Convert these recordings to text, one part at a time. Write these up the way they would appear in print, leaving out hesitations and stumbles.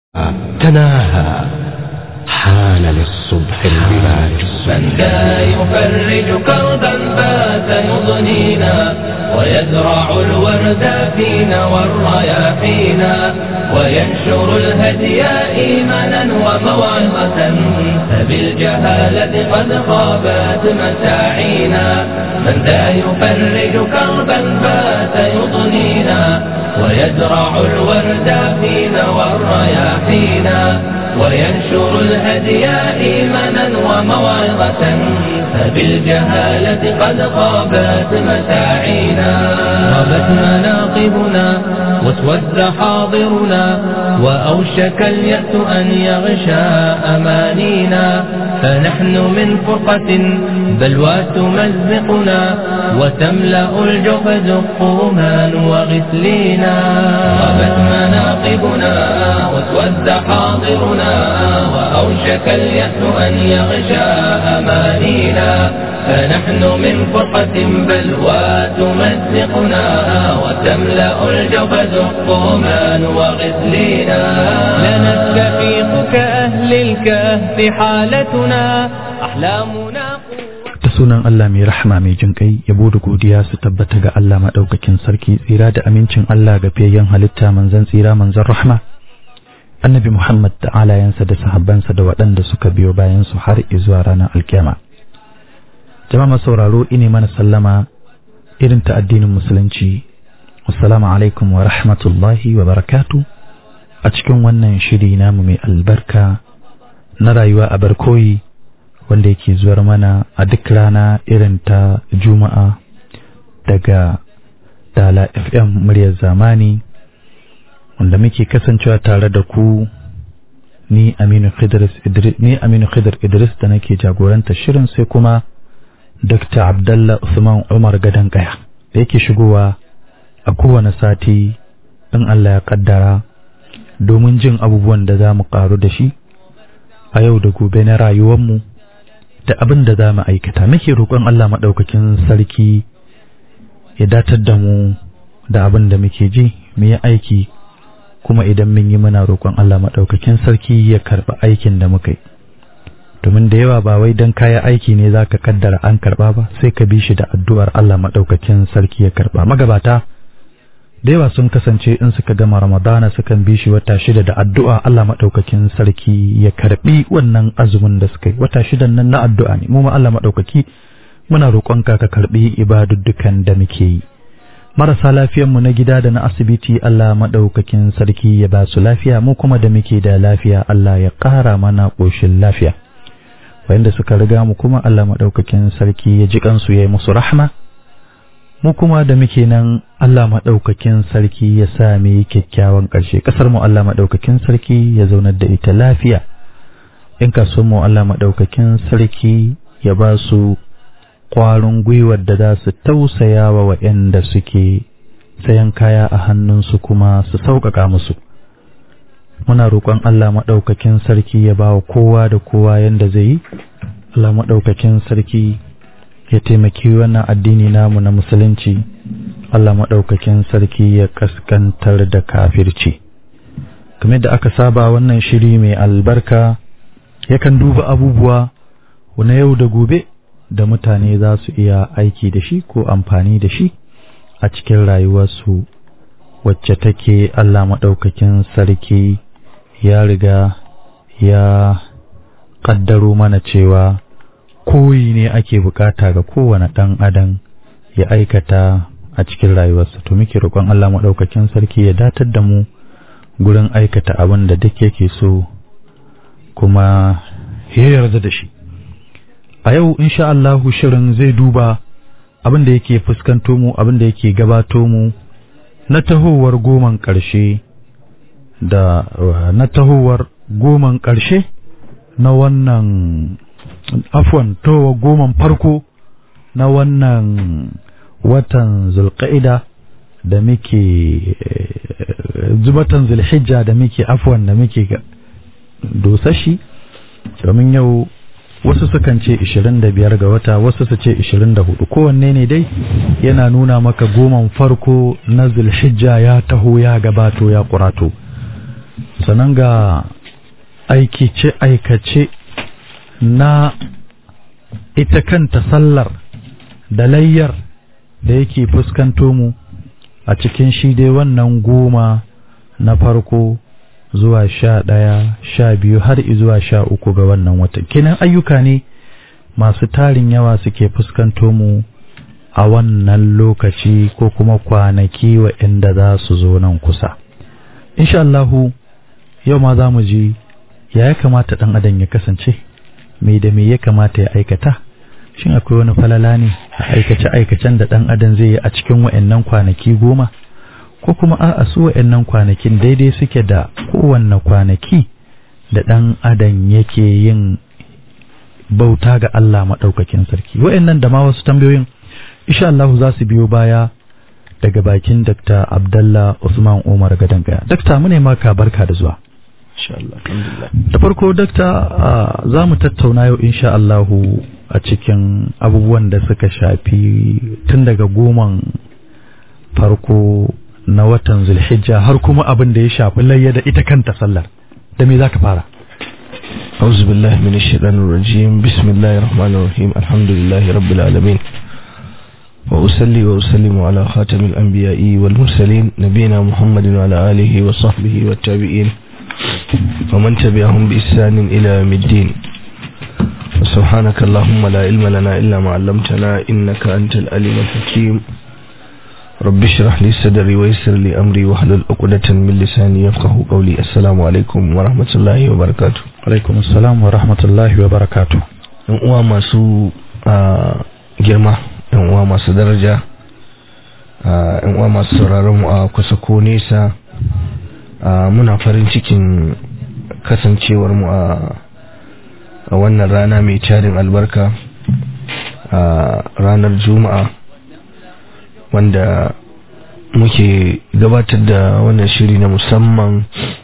تناهى حان للصبح البلاج من لا يفرج كربا بات يضنينا ويزرع الورد فينا والرياحينا وينشر الهدي إيمانا وموعظة فبالجهالة قد خابت مساعينا من لا يفرج كربا بات يضنينا ويزرع الورد فينا والرياحينا وينشر الهدي إيمانا وموعظة فبالجهالة قد خابت مساعينا غابت مناقبنا واسود حاضرنا وأوشك اليأس أن يغشى أمانينا فنحن من فرقة بلوى تمزقنا وتملأ الجحد قوما وغسلينا غابت مناقبنا واسود حاضرنا وأوشك اليأس أن يغشى أمانينا فنحن من فرقة بلوى تمزقنا وتملأ الجبد قوما وغسلينا لنستفيق كأهل الكهف حالتنا أحلامنا da sunan Allah mai rahama mai jin kai yabo da godiya su tabbata ga Allah madaukakin sarki tsira da amincin Allah ga fiyayyen halitta manzon tsira manzon rahma annabi Muhammad da alayansa da sahabbansa da waɗanda suka biyo bayan su har zuwa ranar alkiyama jama'a sauraro ine mana sallama irin ta addinin musulunci assalamu alaikum wa rahmatullahi wa barakatuh a cikin wannan shiri namu mai albarka na rayuwa a barkoyi wanda yake zuwar mana a duk rana irin ta Juma'a daga Dala FM muryar zamani wanda muke kasancewa tare da ku ni Aminu Khidir Idris da nake jagoranta shirin sai kuma Dr. Abdullah Usman Umar Gadan Kaya da yake shigowa a kowane sati in Allah ya kaddara domin jin abubuwan da za mu karu da shi a yau da gobe na rayuwarmu da abin da za mu aikata muke roƙon Allah maɗaukakin sarki ya datar da mu da abin da muke ji mu yi aiki kuma idan mun yi muna roƙon Allah maɗaukakin sarki ya karɓi aikin da muka yi domin da yawa ba wai don kaya aiki ne za ka kaddara an karɓa ba sai ka bi shi da addu'ar Allah maɗaukakin sarki ya karɓa magabata da yawa sun kasance in suka gama Ramadana sukan bi shi wata 6 da addu'a Allah madaukakin sarki ya karbi wannan azumin da suka yi wata 6 nan na addu'a ne mu ma Allah madaukaki muna roƙonka ka karbi ibaduddukan da muke yi marasa lafiyar mu na gida da na asibiti Allah madaukakin sarki ya ba su lafiya mu kuma da muke da lafiya Allah ya ƙara mana ƙoshin lafiya wanda suka riga mu kuma Allah madaukakin sarki ya ji kansu yayi musu rahma mu kuma da muke nan Allah maɗaukakin sarki ya sa mu yi kyakkyawan ƙarshe ƙasar mu Allah maɗaukakin sarki ya zaunar da ita lafiya in kasuwar mu Allah maɗaukakin sarki ya ba su ƙwarin gwiwar da za su tausaya wa waɗanda suke sayan kaya a hannunsu kuma su sauƙaƙa musu muna roƙon Allah maɗaukakin sarki ya ba wa kowa da kowa yanda zai yi Allah maɗaukakin sarki ya taimaki wannan addini namu na musulunci Allah maɗaukakin sarki ya kaskantar da kafirci kamar da aka saba wannan shiri mai albarka yakan duba abubuwa na yau da gobe da mutane za su iya aiki da shi ko amfani da shi a cikin rayuwarsu wacce take Allah maɗaukakin sarki ya riga ya ƙaddaro mana cewa koyi ne ake bukata ga kowane ɗan adam ya aikata a cikin rayuwarsa to muke roƙon Allah maɗaukakin sarki ya datar da mu gurin aikata abin da duk yake so kuma ya yarda da shi a yau insha Allah shirin zai duba abin da yake fuskanto mu abin da yake gabato mu na tahowar goman ƙarshe da na tahowar goman ƙarshe na wannan afwan towa goman farko na wannan watan zulqa'ida da muke zubatan zulhijja da muke afwan da muke dosashi domin yau wasu sukan ce 25 ga wata wasu su ce 24 kowanne ne dai yana nuna maka goman farko na zulhijja ya taho ya gabato ya kurato sannan ga aikace na ita kanta sallar da layyar da yake fuskanto mu a cikin shi dai wannan 10 na farko zuwa 11, 12 har zuwa 13 ga wannan watan. Kenan ayyuka ne masu tarin yawa suke fuskanto mu a wannan lokaci ko kuma kwanaki waɗanda za su zo nan kusa. Insha Allahu yau ma za mu ji ya kamata ɗan adam ya kasance, me da me ya kamata ya aikata. Shin akwai wani falala ne a aikace-aikacen da ɗan adam zai yi a cikin waɗannan kwanaki 10, ko kuma a'a su waɗannan kwanakin daidai suke da kowanne kwanaki da ɗan adam yake yin bauta ga Allah maɗaukakin sarki. Waɗannan da ma wasu tambayoyin insha Allah za su biyo baya daga bakin Dr. Abdullah Usman Umar Gadangaya. Dr. mune maka barka da zuwa. Insha Allah, alhamdulillah. Da farko Dr. za mu tattauna yau insha Allah a cikin abubuwan da suka shafi tun daga 10 farko na watan Zulhijja har kuma abin da ya shafi layya da ita kanta sallar. Da me zaka fara? أعوذ بالله من الشيطان الرجيم بسم الله الرحمن الرحيم الحمد لله رب العالمين وأصلي وأسلم على خاتم الأنبياء والمرسلين نبينا محمد وعلى آله وصحبه والتابعين ومن تبعهم بإحسان إلى يوم الدين سبحانك اللهم لا علم لنا إلا ما علمتنا إنك أنت العليم الحكيم رب اشرح لي صدري ويسر لي أمري واحلل عقدة من لساني يفقهوا قولي السلام عليكم ورحمة الله وبركاته. عليكم السلام ورحمة الله وبركاته. uwa masu girma, uwa masu daraja, uwa masu sauraron mu a kusa ko nesa, muna farin cikin kasancewar mu a wannan rana mai tarin albarka, ranar Juma'a, wanda muke gabatar da wannan shiri na musamman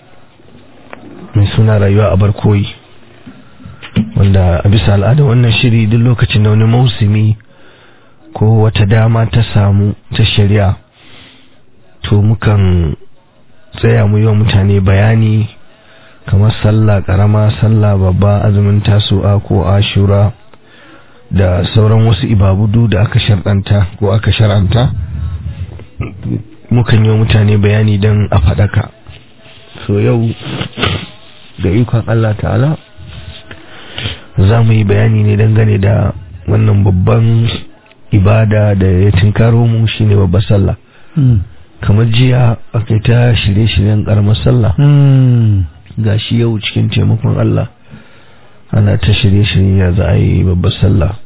mai suna rayuwa a barkoyi, wanda a bisa al'ada wannan shiri duk lokacin da wani mausumi ko wata dama ta samu ta shari'a, to mukan tsaya mu yi wa mutane bayani kamar sallah karama, sallah babba, azumin tasu'a ko ashura da sauran wasu ibabudu da aka shar'anta ko aka shar'anta, mukan yi wa mutane bayani don a faɗaka. So yau da ikon Allah ta'ala za mu yi bayani ne dangane da wannan babban ibada da ya tinkaro mu, shine babbar sallah. Kamar jiya aka ta shirye-shiryen karamar sallah, ga shi yau cikin taimakon Allah ana ta shirye-shirye ya za a yi babbar sallah.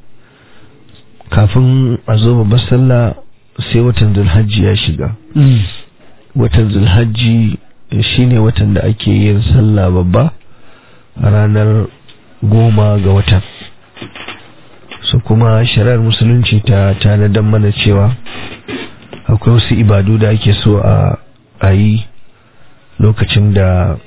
Kafin a zo babbar sallah sai watan Zulhajji ya shiga. Watan Zulhajji shine watan da ake yin sallah babba a ranar 10 ga watan. So kuma shari'ar musulunci ta tanadar mana cewa akwai wasu ibadu da ake so a yi lokacin da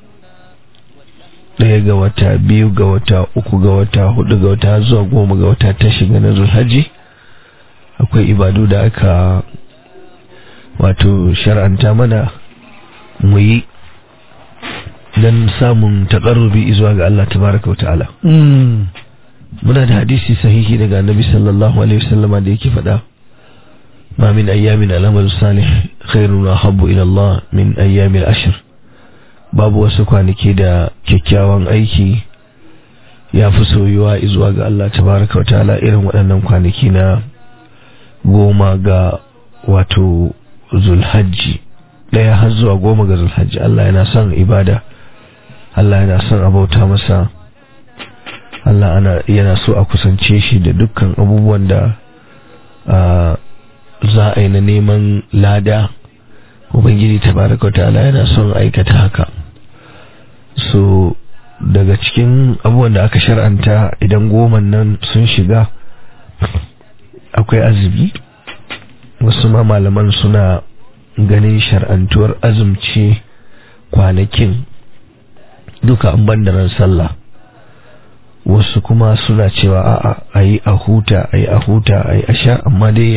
1 ga wata, 2 ga wata, 3 ga wata, 4 ga wata zuwa 10 ga wata ta shiga na Zulhajji. Akwai ibadu da aka wato shar'anta mana mu yi don samun taƙarrubi zuwa ga Allah tabaraka wa ta'ala. Muna da hadisi sahihi daga Annabi sallallahu alaihi wasallama da yake faɗa, ma min ayyamin al'amal salih khairun wa habbu ila Allah min ayyamil ashr. Babu wasu kwanaki da kyakkyawan aiki ya fi soyuwa zuwa ga Allah tabaraka wa ta'ala irin waɗannan kwanaki na 10 ga wato Zulhajji, 1 har zuwa 10 ga Zulhajji. Allah yana son ibada, Allah yana son abauta masa, Allah yana so a kusance shi da dukkan abubuwan da za a yi na neman lada. Ubangiji tabaraka wa ta'ala yana son aikata haka. So daga cikin abubuwan da aka shar'anta idan 10 nan sun shiga akwai azumi. Wasu ma malaman suna ganin shar'antuwar azumci kwanakin duka an banda ran sallah. Wasu kuma suna cewa a'a ayi a huta, ayi a sha, amma dai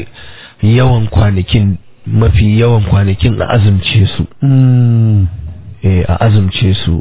yawan kwanakin, mafi yawan kwanakin a azumce su. a azumce su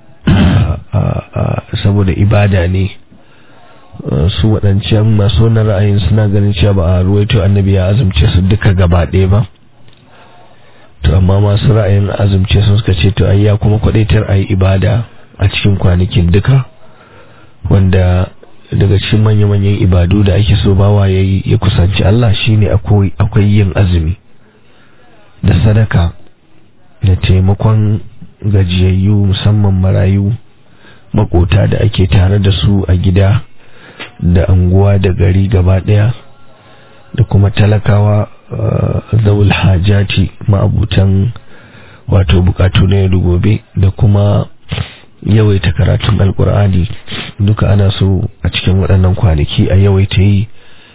saboda ibada ne. Su waɗancan masu wannan ra'ayin suna ganin cewa ba a ruwaito annabi ya azumce su duka gaba ɗaya ba, to amma masu ra'ayin azumce sun suka ce to ai ya kuma kwadaitar ayi ibada a cikin kwanakin duka, wanda daga cikin manya-manyan ibadu da ake so bawa yayi ya kusanci Allah shine akwai yin azumi da sadaka da taimakon gajiyayyu, musamman marayu, makota da ake tare da su a gida da anguwa da gari gaba daya, da kuma talakawa zawul hajati, ma'abutan wato bukatu na yau da gobe, da kuma yawaita karatun alkur'ani. Duka ana so a cikin waɗannan kwanaki a yawaita yi,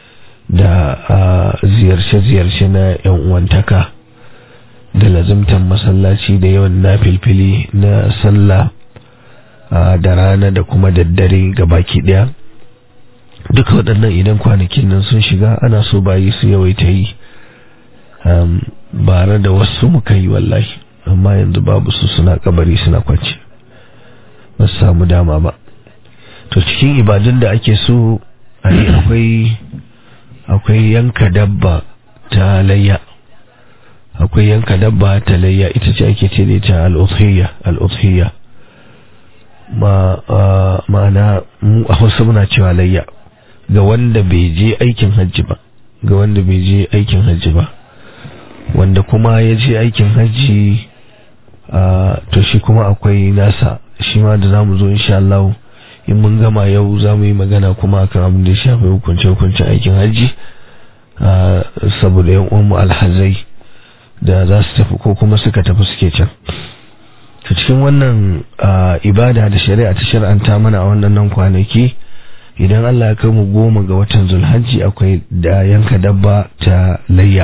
da ziyarce-ziyarce na yan uwantaka, da lazimtan masallaci, da yawan nafilfili na sallah da rana da kuma daddare gabaki daya. Duka waɗannan idan kwanakin nan sun shiga ana so bayi su yawaita yi. Bare da wasu muka yi wallahi, amma yanzu babu su, suna kabari suna kwance, ba su samu dama ba. To cikin ibadun da ake so a yi akwai yanka dabba ta layya. Akwai yanka dabba ta layya, ita ce ake ce da ita al'udhiyya. Ma'ana mu a Hausa muna cewa layya ga wanda bai je aikin hajji ba, wanda kuma ya je aikin hajji to shi kuma akwai nasa, shi ma da zamu zo insha Allah in mun gama yau zamu yi magana kuma akan abin da ya shafi hukunce aikin hajji, saboda yan uwan mu alhazai da za su tafi ko kuma suka tafi suke can. To cikin wannan ibada da shari'a ta shar'anta mana a wannan kwanaki, idan Allah ya kai mu 10 ga watan Zulhajji akwai da yanka dabba ta layya,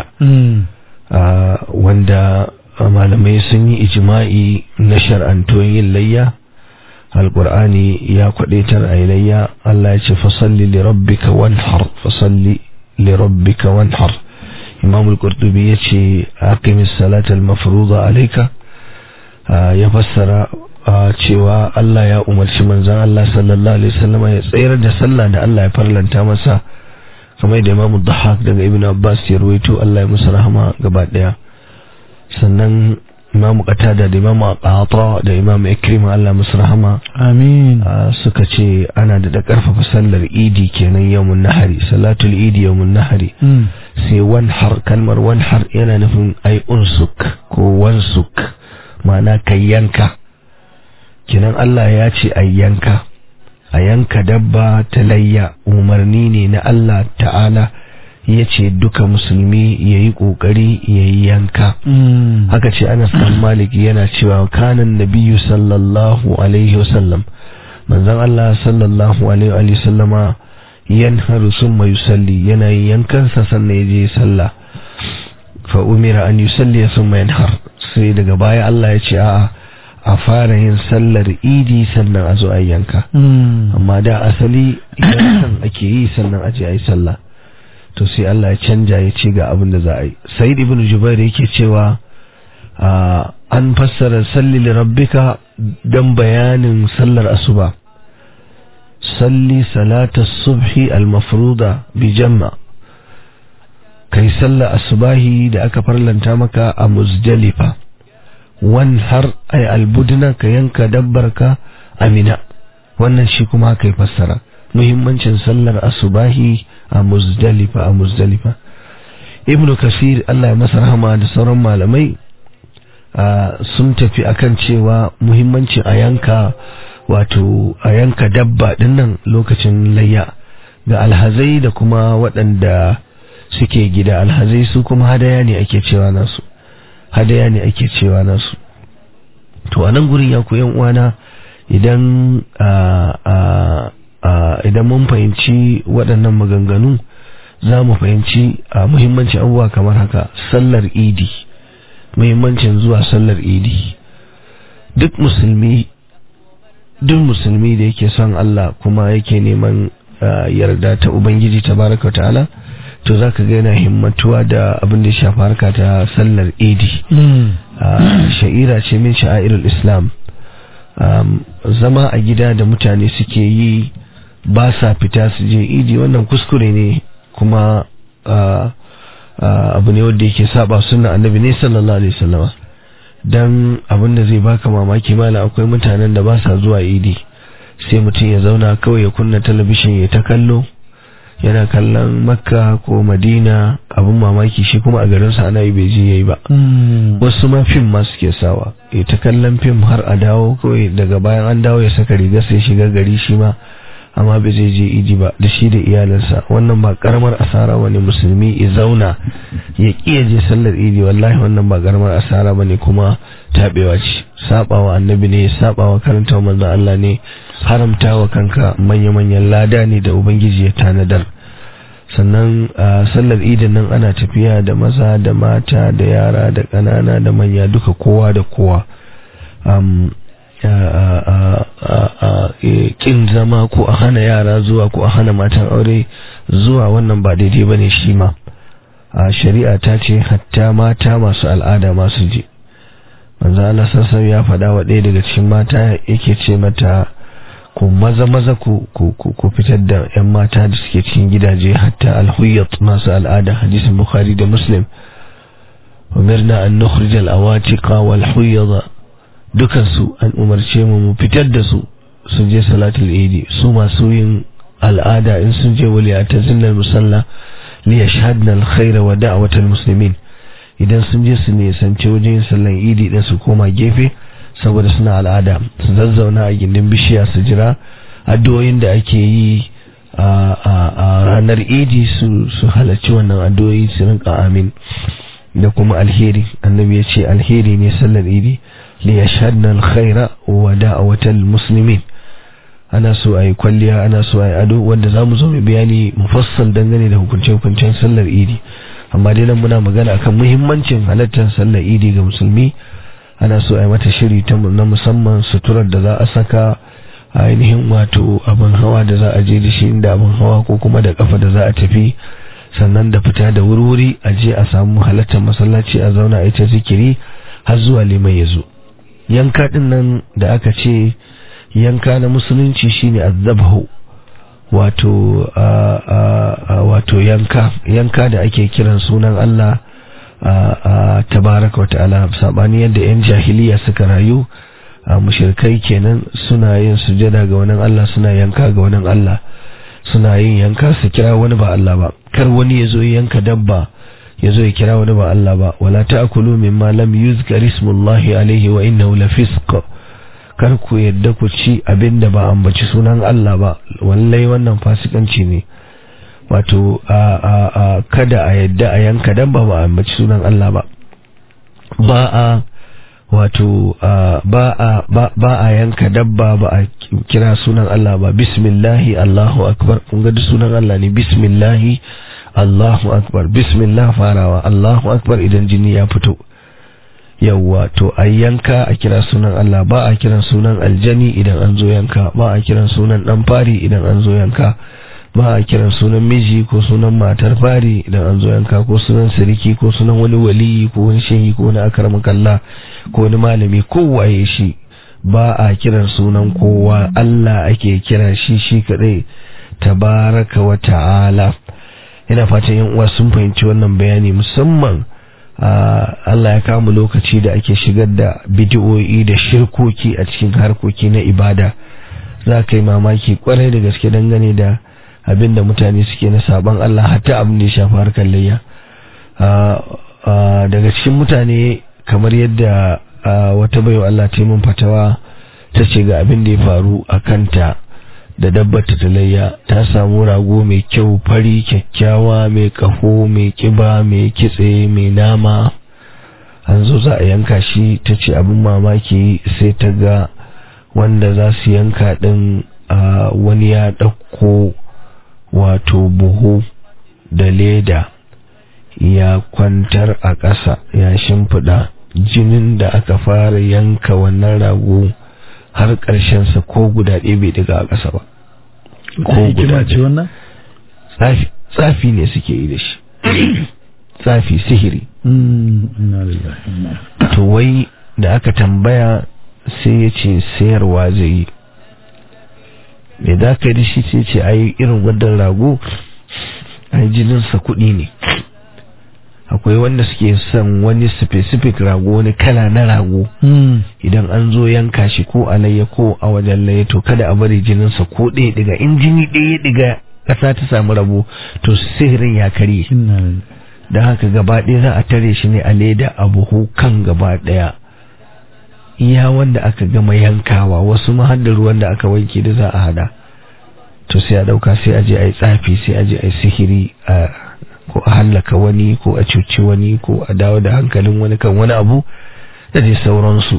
wanda malamai sun yi ijma'i na shar'anto yin layya. Alqur'ani ya kwadaitar a layya. Allah ya ce fasalli li rabbika wanhar. Imam al-Qurtubi yace aqimis salata al-mafruḍa alayka, ya fassara cewa Allah ya umarci manzon Allah sallallahu alaihi wasallam ya tsayar da sallah da Allah ya farlanta masa, kamar da Imam Dhahhak daga Ibn Abbas ya ruwaito, Allah ya musu rahama gaba daya. Sannan Imam Qatada da Imam Ata da Imam Ikrima, Allah musu rahama, amin, suka ce ana da karfafa sallar Idi kenan yawmun nahari, salatul Idi yawmun nahari. Sai wanhar, kalmar wanhar yana nufin ai unsuk ko wansuk, ma'ana kai yanka. Kenan Allah ya ce a yanka dabba ta layya, umarni ne na Allah ta'ala, ya ce duka musulmi ya yi ƙoƙari ya yi yanka. Haka ce Anas bin Malik yana cewa kanan nabiyyu sallallahu alaihi wasallam, manzon Allah sallallahu alaihi wasallama yanharu summa yusalli, yana yin yankansa sannan ya je sallah. Fa umira an yusalli summa yanhar, sai daga baya Allah ya ce a fara yin sallar Idi sannan a zo a yanka. Amma da asali yankan ake yi sannan a je a yi sallah. To sai Allah ya canja, ya ce ga abin da za a yi. Sa'id ibn Jubair yake cewa an fassara salli li rabbika dan bayanin sallar asuba. Salli salata subhi al-mafruda bi jamma, kai sallar asubahi da aka farlanta maka a Muzdalifa. Wanhar ay albudna, ka yanka dabbarka a Mina. Wannan shi kuma kai fassara muhimmancin sallar asubahi a Muzdalifa. Ibn Kasir, Allah ya masa rahama, da sauran malamai sun tafi akan cewa muhimmancin a yanka dabba dinnan lokacin layya ga alhazai da kuma waɗanda suke gida. Alhazai su kuma hadaya ne ake cewa nasu. To a nan gurin ya koyan uwana, idan mun fahimci waɗannan maganganu, za mu fahimci muhimmancin abubuwa kamar haka. Sallar Idi, muhimmancin zuwa sallar Idi. Duk musulmi da yake son Allah kuma yake neman yarda ta Ubangiji tabaraka ta'ala, to zaka ga yana himmatuwa da abin da ya shafi harka ta sallar Idi. sha'ira ce min sha'airul islam. Zama a gida da mutane suke yi ba sa fita su je idi, wannan kuskure ne kuma abu ne wanda yake saba sunna annabi ne sallallahu alaihi wasallam. Dan abin da zai baka mamaki mala, akwai mutanen da ba sa zuwa idi, sai mutum ya zauna kawai ya kunna talabishin ya ta kallo, yana kallon Makka ko Madina, abin mamaki shi kuma a garinsa ana yi bai je yayi ba. Wasu ma fim ma suke sawa, ya ta kallon fim har a dawo, kawai daga bayan an dawo ya saka riga sai shiga gari shi ma, amma bai zai je idi ba da shi da iyalinsa. Wannan ba karamar asara bane musulmi ya zauna ya kiya je sallar idi, wallahi wannan ba karamar asara bane kuma tabewa ce, sabawa annabi ne, sabawa karantawa manzon Allah ne, haramtawa kanka manya-manyan lada ne da ubangiji ya tanadar. Sannan sallar idin nan ana tafiya da maza da mata da yara da ƙanana da manya, duka kowa da kowa. Kin zama ko a hana yara zuwa ko a hana matan aure zuwa, wannan ba daidai bane shi ma. Shari'a ta ce hatta mata masu al'ada masu je. Manzo Allah sassan ya faɗa wa ɗaya daga cikin mata, yake ce mata ku maza ku fitar da yan mata da suke cikin gidaje, hatta al-huyyat masu al'ada, hadisin Bukhari da Muslim. umirna an nukhrij al-awatiqa wal huyyada, dukansu an umarce mu fitar da su je salatul idi. Su masu yin al'ada in sun je waliyata zinnal musalla li yashhadna al-khayra wa da'watal muslimin, idan sun je su ne sance wajen sallan idi din su koma gefe saboda suna al'ada, su zazzauna a gindin bishiya su jira addu'o'in da ake yi a ranar idi, su halarci wannan addu'o'i su rinka amin da kuma alheri. Annabi ya ce alheri ne sallar idi, li yashhadna al-khayra wa da'watal muslimin. Ana so ayi kwalliya, ana so ayi ado, wanda zamu zo mu bayani mufassal dangane da hukunce-hukuncen sallar idi. Amma dai nan muna magana akan muhimmancin halartar sallar idi ga musulmi. Ana so ayi mata shiri na musamman, suturar da za a saka, ainihin wato abin hawa da za a je da shi inda abin hawa ko kuma da kafa da za a tafi, sannan da fita da wurwuri a je a samu halartar masallaci a zauna a yi ta zikiri har zuwa liman ya zo. Yanka din nan da aka ce yanka na musulunci shine azzabhu, wato yanka da ake kiran sunan Allah tabaraka wa ta'ala, sabani yadda yan jahiliya suka rayu, mushrikai kenan, suna yin sujada ga wani Allah, suna yanka ga wani Allah, suna yin yanka su kira wani ba Allah ba. Kar wani ya zo yanka dabba ya zo ya kira wani ba Allah ba. Wala ta'kulu mimma lam yuzkar ismullahi alaihi wa innahu lafisq, kar ku yadda ku ci abinda ba ambaci sunan Allah ba, wallahi wannan fasikanci ne. Wato kada a yadda a yanka dabba ba ambaci sunan Allah ba. Ba a yanka dabba ba a kira sunan Allah ba. Bismillahi Allahu akbar, kun ga sunan Allah ne. Bismillahi Allahu akbar, bismillah farawa, Allahu akbar idan jini ya fito. Yawwa, to a yanka a kira sunan Allah, ba a kiran sunan aljani idan an zo yanka, ba a kiran sunan dan fari idan an zo yanka, ba a kiran sunan miji ko sunan matar fari idan an zo yanka, ko sunan siriki ko sunan wani wali ko wani shehi ko wani akramakallah ko wani malami ko waye shi. Ba a kiran sunan kowa, Allah ake kira shi kadai tabaraka wa ta'ala. Ina fatan yan uwa sun fahimci wannan bayani, musamman Allah ya kama lokaci da ake shigar da bid'o'i da shirkoki a cikin harkoki na ibada. Za ka yi mamaki kwarai da gaske dangane da abinda mutane suke na saban Allah, hatta abin da ya shafi harkar layya. Daga cikin mutane, kamar yadda wata baiwa Allah ta yi mun fatawa, ta ce ga abin da ya faru a kanta da dabbar ta layya. Ta samu rago mai kyau, fari, kyakkyawa, mai kaho, mai kiba, mai kitse, mai nama. An zo za a yanka shi, ta ce abin mamaki sai ta ga wanda za su yanka din wani ya ɗauko wato buhu da leda ya kwantar a ƙasa ya shimfiɗa. Jinin da aka fara yanka wannan rago har ƙarshensa ko guda ɗaya bai daga a ƙasa ba. Ko guda ce wannan? Tsafi ne suke yi da shi. Tsafi, sihiri. inna lillahi. to wai da aka tambaya sai ya ce sayarwa zai yi. me za ka yi da shi sai ce ai irin gwadon rago ai jininsa kuɗi ne. akwai wanda suke son wani specific rago, wani kala na rago, idan an zo yanka shi ko alayya ko a wajen laye to kada a bari jininsa ko ɗaya diga, in jini ɗaya diga ƙasa ta samu rabo to sihirin ya karye. da haka gaba ɗaya za a tare shi ne a leda a buhu kan gaba ɗaya, iya wanda aka gama yankawa, wasu mahaddar ruwan da aka wanke da za a hada, to sai a ɗauka sai a je a yi tsafi, sai a je a yi sihiri, ko a hallaka wani ko a cuci wani ko a dawo da hankalin wani kan wani abu da dai sauransu.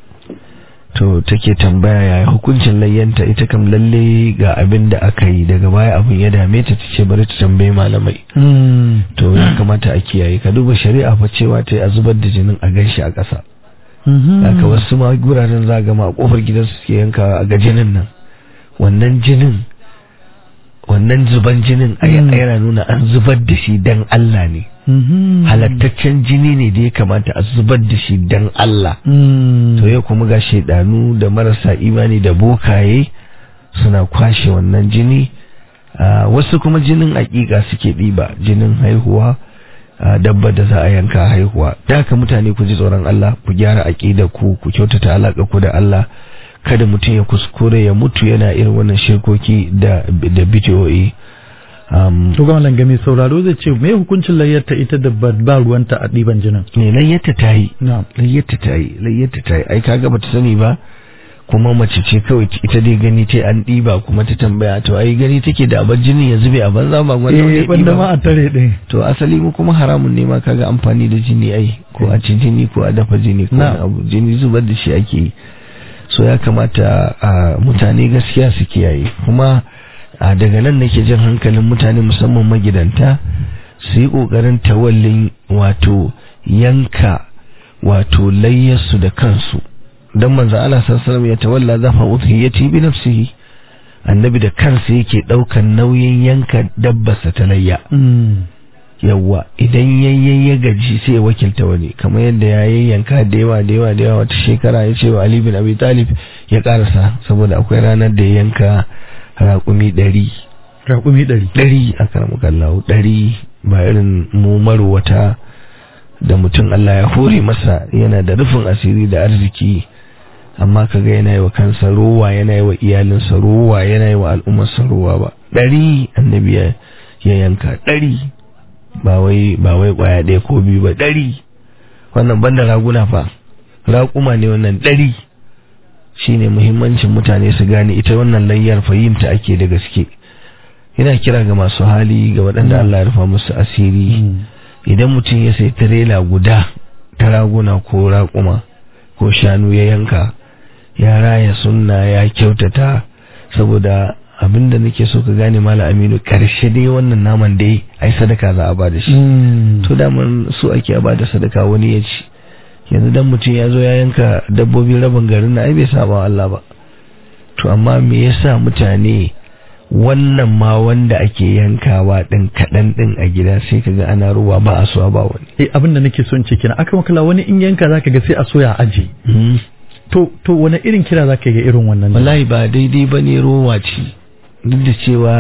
to take tambaya yaya hukuncin layyanta, ita kam lalle ga abin da aka yi, daga baya abin ya dame ta ce bari ta tambaye malamai. to ya kamata a kiyaye, ka duba shari'a fa cewa ta yi a zubar da jinin a ganshi a ƙasa. haka wasu ma guraren za ga ma a kofar gidansu suke yanka a ga jinin nan, wannan jinin, wannan zuban jinin yana nuna an zubar da shi dan Allah ne. halattaccen jini ne da ya kamata a zubar da shi dan Allah. to yau kuma ga shaidanu da marasa imani da bokaye suna kwashe wannan jini. wasu kuma jinin aƙiƙa suke ɗiba, jinin haihuwa, dabba da za a yanka haihuwa. da haka mutane ku ji tsoron Allah, ku gyara aƙida ku kyautata alaƙa ku da Allah. kada mutum ya kuskure ya mutu yana irin wannan shirkoki da bidiyoyi. to ga wannan game sauraro zai ce me hukuncin layyarta ita da ba ruwanta a ɗiban jinin? ne layyarta ta yi, layyarta ta yi, ai kaga bata sani ba, kuma mace ce kawai ita dai gani ta an ɗiba kuma ta tambaya, to ai gani take da abar jinin ya zube a banza ba wanda ma a tare ɗin. to asali mu kuma haramun ne ma kaga amfani da jini, ai ko a ci jini ko a dafa jini ko abu, jini zubar da shi ake yi. so ya kamata mutane gaskiya su kiyaye, kuma daga nan nake jin hankalin mutane musamman magidanta su yi kokarin tawallin wato yanka wato layyarsu da kansu, dan manzo Allah sallallahu alaihi wasallam ya tawalla zafa udhiyati bi nafsihi, annabi da kansa yake daukan nauyin yanka dabbarsa ta layya. yawa idan ya gaji sai ya wakilta wani, kamar yadda ya yayyanka da yawa wata shekara ya ce wa Ali bin Abi Talib ya karasa, saboda akwai ranar da ya yanka raƙumi 100 a karamukallahu 100, ba irin mu marwata da mutum Allah ya hore masa yana da rufin asiri da arziki, amma kaga yana yi wa kansa rowa, yana yi wa iyalinsa rowa, yana yi wa al'ummarsa rowa ba. 100 annabi ya yanka 100, ba wai kwaya ɗaya ko biyu ba, 100. wannan banda raguna fa, raƙuma ne wannan 100. shine muhimmancin mutane su gane ita wannan layyar fahimta ake da gaske. ina kira ga masu hali, ga waɗanda Allah ya rufa musu asiri, idan mutum ya sai tirela guda ta raguna ko raƙuma ko shanu ya yanka, ya raya sunna, ya kyautata, saboda abinda nake so ka gane Malam Aminu, karshe dai wannan naman dai ai sadaka za a bada shi. to daman su ake a bada sadaka wani ya ci. yanzu dan mutum ya zo ya yanka dabbobi rabin garin na ai bai saba Allah ba. to amma me yasa mutane wannan ma wanda ake yankawa din kadan din a gida sai kaga ana ruwa ba a so ba wani. abinda nake so in ce kina aka makala wani in yanka zaka ga sai a soya aje. to wani irin kira zaka ga irin wannan? wallahi ba daidai bane, rowa ce. duk da cewa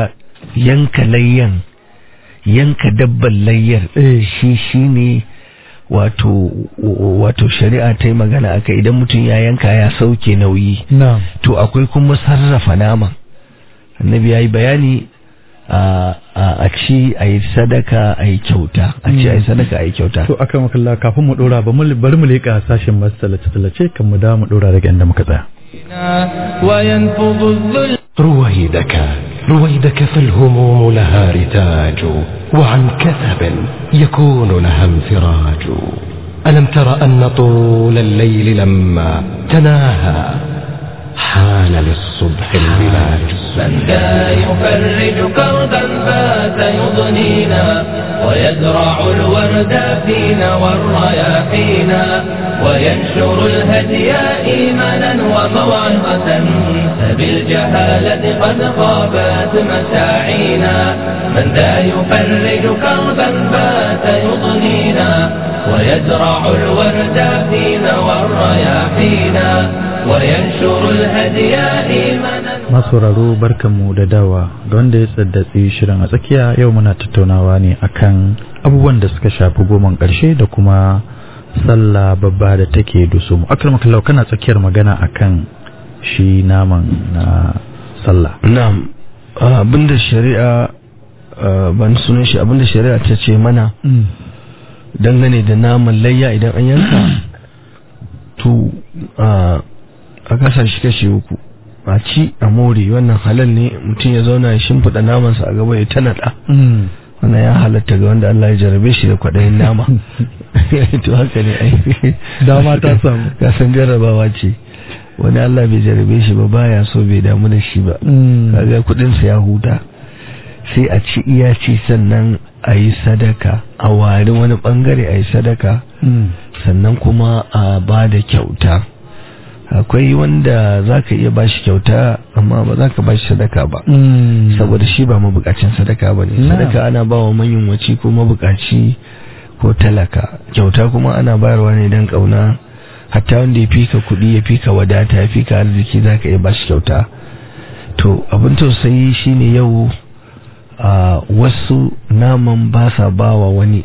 yanka dabban layyar shi ne wato shari'a ta yi magana aka, idan mutum ya yanka ya sauke nauyi. to akwai kuma sarrafa naman, annabi ya yi bayani a ci a yi sadaka a yi kyauta, to aka makalla kafin mu dora bari mu leƙa sashen masu tallace kan mu da mu dora daga inda muka tsaya. رويدك فالهموم لها رتاج، وعن كثب يكون لها انفراج. ألم تر أن طول الليل لما تناهى حان للصبح البلاج. من ذا يفرج كربا فات يضنينا، ويزرع الورد فينا والرياحينا، وينشر الهدي إيمانا وموعظة، فبالجهالة قد خابت مساعينا. من ذا يفرج كربا فات يضنينا، ويزرع الورد فينا والرياحينا وينشر الهدي إيمانا. masauraro barkanmu da dawa ga wanda ya tsaddatsi shirin a tsakiya. Yau muna tattaunawa ne akan abubuwan da suka shafi goman ƙarshe da kuma sallah babba da take dusu mu. Akramakallahu, kana tsakiyar magana akan shi naman na sallah. na'am, abinda shari'a ban sunan shi, abinda shari'a ta ce mana dangane da naman layya idan an yanka to a kasar shi kashe uku, a ci a more, wannan halal ne. Mutum ya zauna ya shimfiɗa namansa a gaba ya tanada, wannan ya halatta ga wanda Allah ya jarabe shi da kwaɗayin nama. To haka ne ai, dama ta samu, kasan jarrabawa ce. Wani Allah bai jarabe shi ba, baya so, bai damu da shi ba, kaga kuɗinsa ya huta. Sai a ci iya ci, sannan a yi sadaka, a wari wani bangare a yi sadaka, sannan kuma a ba da kyauta. Akwai wanda za ka iya ba shi kyauta amma ba za ka ba shi sadaka ba, saboda shi ba mabukacin sadaka ba ne. Sadaka ana ba wa manyunwaci ko mabukaci ko talaka, kyauta kuma ana bayarwa ne don kauna. Hatta wanda ya fika kuɗi, ya fika wadata, ya fika arziki, za ka iya ba shi kyauta. To abin tausayi shine yau wasu naman ba sa ba wa wani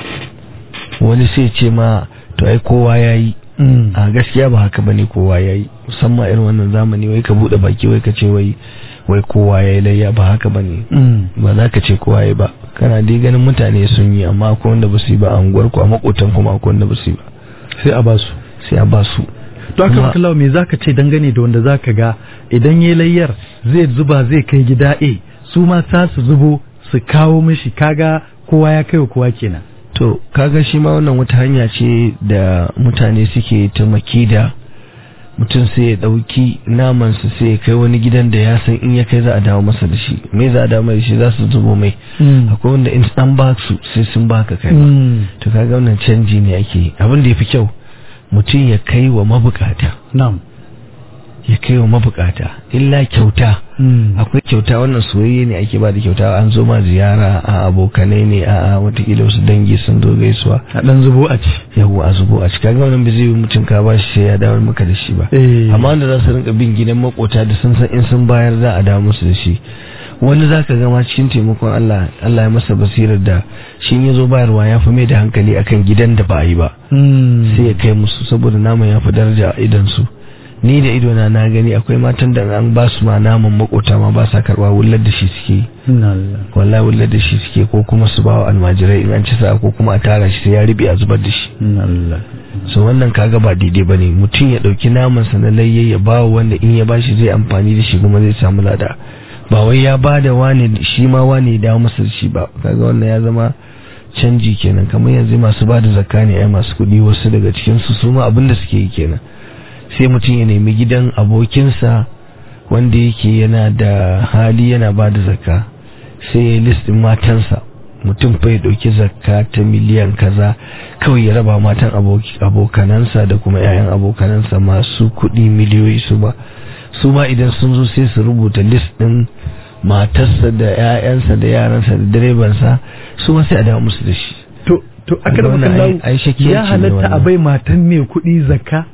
sai ce ma to ai kowa ya yi. A gaskiya ba haka bane, kowa ya yi, musamman irin wannan zamani. Wai ka buɗe baki wai ka ce wai kowa ya yi layya, ba haka bane. Ba za ka ce kowa ya yi ba, kana dai ganin mutane sun yi, amma akwai wanda ba su yi ba a unguwar ku, a makotan kuma akwai wanda ba su yi ba, sai a ba su. To akramakallahu, me zaka ce dangane da wanda zaka ga idan yayi layyar zai zuba, zai kai gida su ma ta su zubo su kawo mishi, kaga kowa ya kai wa kowa kenan. To kaga shi ma wannan wata hanya ce da mutane suke ta makida. Mutum sai ya dauki naman su sai ya kai wani gidan da ya san in ya kai za a dawo masa da shi. Me za a dawo mai shi? Za su zubo mai. Akwai wanda in an ba su sai sun baka kai ba. To kaga wannan canji ne ake. Abin da yafi kyau mutum ya kai wa mabukata. Na'am. Ya kai wa mabukata. Illa kyauta. Akwai kyauta, wannan soyayya ne ake ba da kyauta. An zo ma ziyara, a abokanai ne, a watakila wasu dangi sun zo gaisuwa, a dan zubo a ci. Yawwa, a zubo a ci. Kaga wannan bai zai yi mutum ka ba shi sai ya dawo maka da shi ba. Amma wanda za su rinka bin gidan makota da sun san in sun bayar za a dawo musu da shi. Wani za ka gama cikin taimakon Allah ya masa basirar da shi ya zo bayarwa ya fi mai da hankali akan gidan da ba a yi ba, sai ya kai musu, saboda naman ya fi daraja a idansu. Ni da idona na gani akwai matan da an ba su ma naman makota ma ba sa karba, wullar da shi suke. Wallahi wullar da shi suke, ko kuma su bawa almajirai in an ci sa, ko kuma a tara shi sai ya ribe a zubar da shi. So wannan kaga ba daidai bane. Mutum ya dauki naman sa na layya ya bawa wanda in ya bashi zai amfani da shi kuma zai samu lada, ba wai ya bada wani shi ma wani ya dawo masa da shi ba. Kaga wannan ya zama canji kenan. Kamar yanzu masu bada zakka ne ai masu kuɗi, wasu daga cikin su ma abin da suke yi kenan. Sai mutum ya nemi gidan abokinsa wanda yake yana da hali yana ba da zakka, sai ya listin matansa. Mutum fa ya ɗauki zakka ta miliyan kaza, kawai ya raba matan abokanansa da kuma 'ya'yan abokanansa masu kuɗi miliyoyi. su ma idan sun zo sai su rubuta list ɗin matarsa da 'ya'yansa da yaransa da direbansa, su ma sai a dawo musu da shi. To akramakallahu, ya halatta a bai matan mai kuɗi zakka?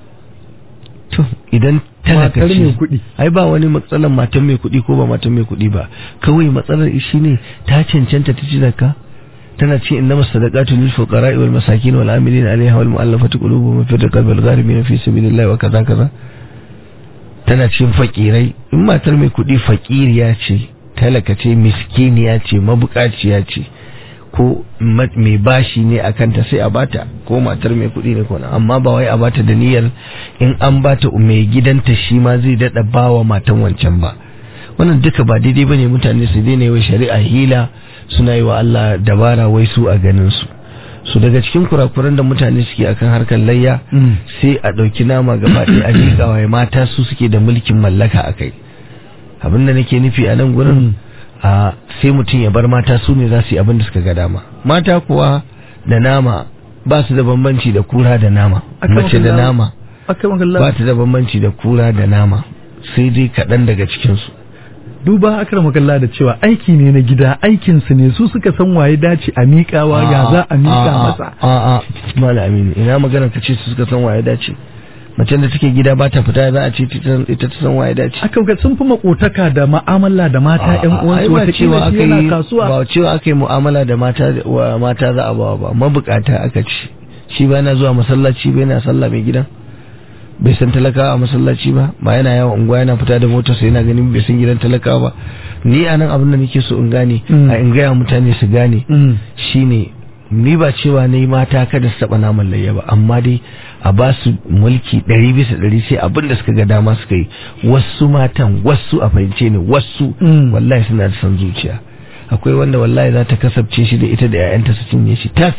To idan talaka ce, ai ba wani matsalar matan mai kuɗi ko ba matan mai kuɗi ba, kawai matsalar shi ne ta cancanta ta ci zakka. Tana ce innama sadaqatu lil fuqara'i wal masakin wal amilin 'alayha wal mu'allafati qulubuhum fi riqabi wal gharimin fi sabilillahi wa kaza kaza. Tana cikin fakirai. In matar mai kuɗi fakiriya ce, talaka ce, miskiniya ce, mabukaciya ce, ko mai bashi ne a kanta, sai a bata, ko matar mai kuɗi ne kona. Amma ba wai a bata da niyyar in an bata mai gidanta shi ma zai daɗa bawa matan wancan ba. Wannan duka ba daidai bane. Mutane su daina yi wa shari'a hila, suna yi wa Allah dabara wai su a ganin su. So daga cikin kurakuran da mutane suke akan harkar layya, sai a ɗauki nama gaba ɗaya a miƙa wa mata, su suke da mulkin mallaka a kai. Abin da nake nufi a nan gurin, sai mutum ya bar mata su ne za su yi abin da suka ga dama. Mata kuwa da nama ba su da bambanci da kura da nama. Mace da nama ba ta da bambanci da kura da nama, sai dai kaɗan daga cikinsu. duba akramakallah da cewa aiki ne na gida, aikin su ne, su suka san waye dace a miƙawa ya za a miƙa masa. A'a malami ina magana ka ce su suka san waye dace. Macen da take gida ba ta fita za a ce ita ta san waye dace. Aka ga sun fi makotaka da mu'amala da mata ƴan uwansu, wata cewa aka yi kasuwa. Ba cewa aka yi mu'amala da mata za a ba mabukata aka ce. Shi ba yana zuwa masallaci ba, yana sallah mai gidan. Bai san talakawa a masallaci ba yana yawan unguwa, yana fita da motar sai yana ganin bai san gidan talakawa ba. Ni anan abin da nake so in gane a in gaya mutane su gane shine ni ba cewa ne mata kada su taba naman layya ba, amma dai a ba su mulki 100% sai abin da suka ga dama suka yi. Wasu matan, wasu a fahimce ne, wasu wallahi suna da san zuciya. Akwai wanda wallahi za ta kasabce shi da ita da 'ya'yanta su cinye shi tas,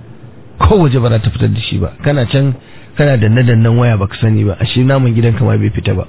ko waje ba za ta fitar da shi ba. Kana can kana danne-dannen waya baka sani ba, ashe naman gidanka ma bai fita ba.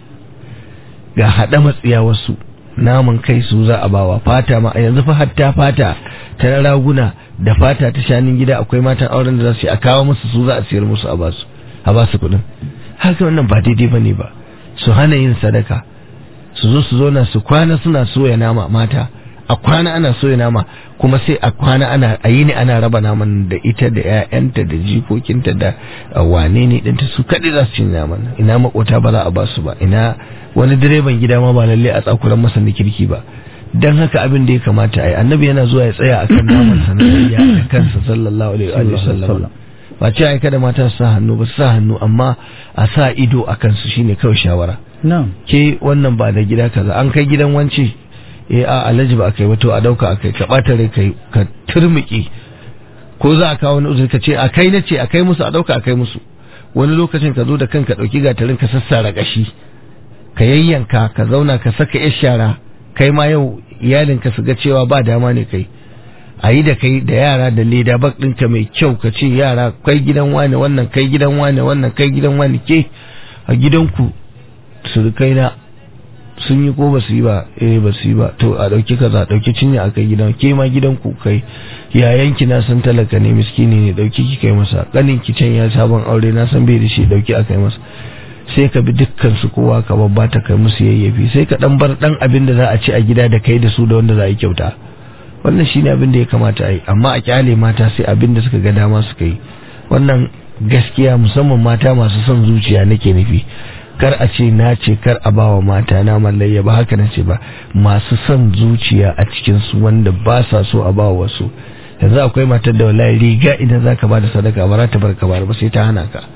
Ga haɗa matsiya wasu naman kai su za a bawa, fata ma yanzu fa hatta fata ta raguna da fata ta shanin gida akwai matan auren da za su yi a kawo musu su za a siyar musu a basu kuɗin. Haka wannan ba daidai bane ba. Su hana yin sadaka, su zo su zauna su kwana suna soya nama, mata a kwana ana soya nama, kuma sai a kwana a yi ne ana raba naman da ita da 'ya'yanta da jikokinta da wane ne ɗinta, su kaɗai za su ci naman. Ina makota ba za a ba su ba, ina wani direban gida ma ba lalle a tsakuran masa da kirki ba. Dan haka abin da ya kamata ai, annabi yana zuwa ya tsaya akan naman sanayya da kansa sallallahu alaihi wa sallam. Ba ce ai kada mata su sa hannu ba, su sa hannu amma a sa ido akan su shine kawai shawara. Ke wannan ba da gida kaza an kai gidan wance a alhaji ba akai ba, to a dauka akai, ka bata rai kai ka turmiki, ko za a kawo wani uzuri ka ce akai nace akai musu, a dauka akai musu. Wani lokacin ka zo da kanka dauki gatarin ka sassara gashi, ka yayyanka, ka zauna ka saka yar shara, kai ma yau iyalinka su ga cewa ba dama ne kai. A yi da kai da yara da leda bak ɗinka mai kyau, ka ce yara kai gidan wane, wannan kai gidan wane, wannan kai gidan wane. Ke a gidanku surukai na sun yi ko ba su yi ba, ba su yi ba, to a ɗauki kaza, ɗauki cinya a kai gidan. Ke ma gidanku kai yayanki na san talaka ne, miskini ne, ɗauki ki kai masa. ƙanin ki can ya sabon aure na san bai da shi, ɗauki a kai masa. Sai ka bi dukkan su kowa ka babbata kai musu yayyafi, sai ka dan bar dan abin da za a ci a gida da kai da su da wanda za a yi kyauta. Wannan shine abin da ya kamata a yi, amma a kyale mata sai abin da suka ga dama suka yi. Wannan gaskiya musamman mata masu son zuciya nake nufi. Kar a ce na ce kar a bawa mata na mallayya, ba haka nace ba. Masu son zuciya a cikin su wanda ba sa so a bawa wasu. Yanzu akwai matar da wallahi riga idan zaka bada sadaka ba za ta bar ka ba sai ta hana ka.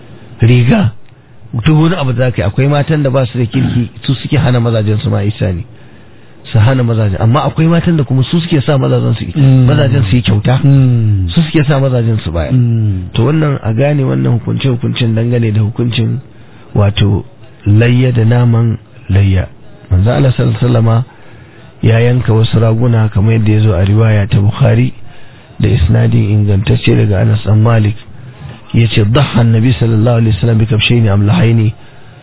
Riga duk wani abu da zaka yi, akwai matan da ba su da kirki, su suke hana mazajen su ma isa ne, su hana mazajen. Amma akwai matan da kuma su suke sa mazajen su yi kyauta, su suke sa mazajen su baya. To wannan a gane wannan hukuncin dangane da hukuncin wato layya da naman layya. Manzo Allah sallallahu alaihi wasallama ya yanka wasu raguna kamar yadda ya zo a riwaya ta Bukhari da isnadin ingantacce daga Anas bin Malik. yace dhaha annabi sallallahu alaihi wasallam bi kabshayn amlahaini